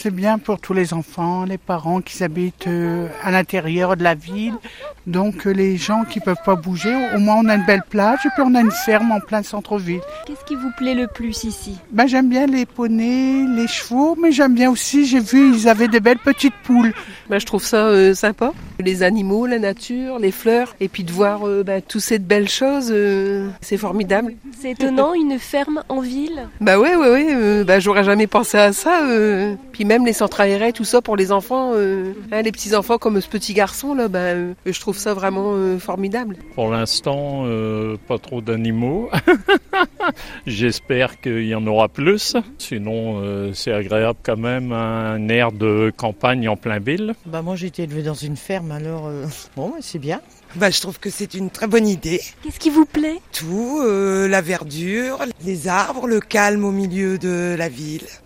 C'est bien pour tous les enfants, les parents qui habitent à l'intérieur de la ville. Donc les gens qui ne peuvent pas bouger, au moins on a une belle plage et puis on a une ferme en plein centre-ville. Qu'est-ce qui vous plaît le plus ici ? J'aime bien les poneys, les chevaux, mais j'aime bien aussi, j'ai vu, ils avaient des belles petites poules. Je trouve ça sympa. Les animaux, la nature, les fleurs, et puis de voir toutes ces belles choses, c'est formidable. C'est étonnant, une ferme en ville ? Ouais, j'aurais jamais pensé à ça. Puis même les centres aérés, tout ça pour les enfants, les petits enfants comme ce petit garçon là, je trouve ça vraiment formidable. Pour l'instant, pas trop d'animaux. J'espère qu'il y en aura plus. Sinon, c'est agréable quand même, un air de campagne en plein ville. Moi j'ai été élevée dans une ferme, alors c'est bien. Je trouve que c'est une très bonne idée. Qu'est-ce qui vous plaît ? Tout, la verdure, les arbres, le calme au milieu de la ville.